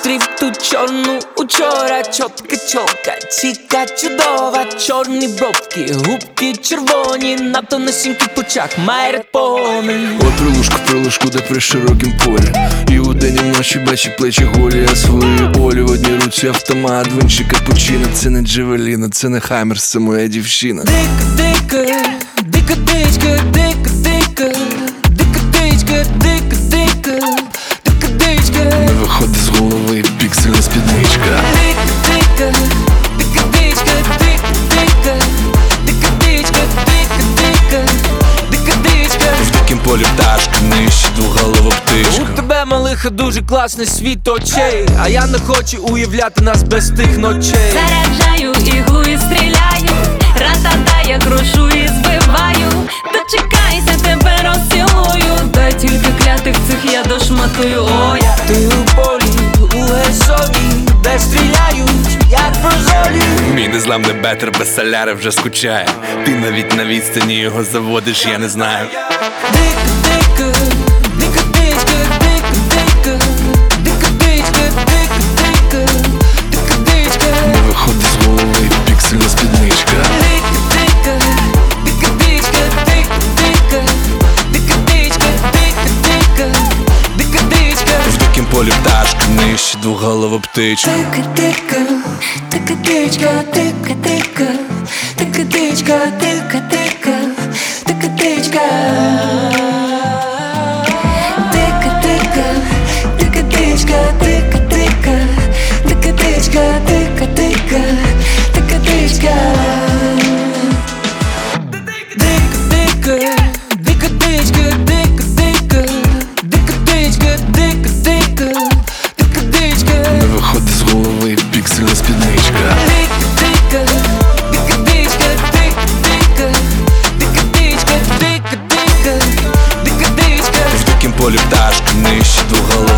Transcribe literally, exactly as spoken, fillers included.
Зустрів ту чорну учора, чотка чолка, ціка чудова, чорні бровки, губки червоні, на тонесеньких плечах має репони. Ой, прилужку, прилужку, де при широкім полі, і удень і вночі бачі плечі голі, а свої олі в одній руці автомат, в іншій капучино. Це не Джавеліна, це не Хаймерс, це моя дівчина. Дика, дика, дика, дичка, дика, дика, дика, дичка, дика, дика, дика, дичка. Не виходить з голови піксельна спідничка. Дика, дика, дика, дичка, дика, дика, дика, дичка, дика, дика, дика, дичка. В дикім полі пташка, нижче двоголова птичка. У тебе, малиха, дуже класний світ очей, а я не хочу уявляти нас без тих ночей. Заряджаю іглу і стріляю, ра-та-та, я крушу і збиваю. Дочекайся, тебе розцілую, дай тільки клятих цих я дошматую. Ой, Ти у полі, у лесові, де стріляють, як прозорі. Мій незламний бетер без соляри вже скучає. Ти навіть на відстані його заводиш, я не знаю. Дика, дика, дика, дичка, дика, дика, дика, дичка, дика, дика, дика, дичка. Не виходить з голови піксельна спідничка. Дика, дика, дика, дичка, дика, дика, дика, дичка, дика, дика, дика, дичка. В дикім полі пташка, нижче двоголова птичка. тика-тика, тика-тичка, тика-тика, тика-тичка, тика-тика, тика-тичка. Тика-тика, тика-тичка, тика-тика, тика-тичка, тика-тика, тика-тичка. Дика, дика, дика, дичка, дика, дика, дика, дичка, дика, дика, дика, дичка. Не виходить з голови піксельна спідничка. Дика, дика, дичка, дика, дика, дика, дичка, дика, дика, дика, дичка. В дикім полі пташка, нижче двоголова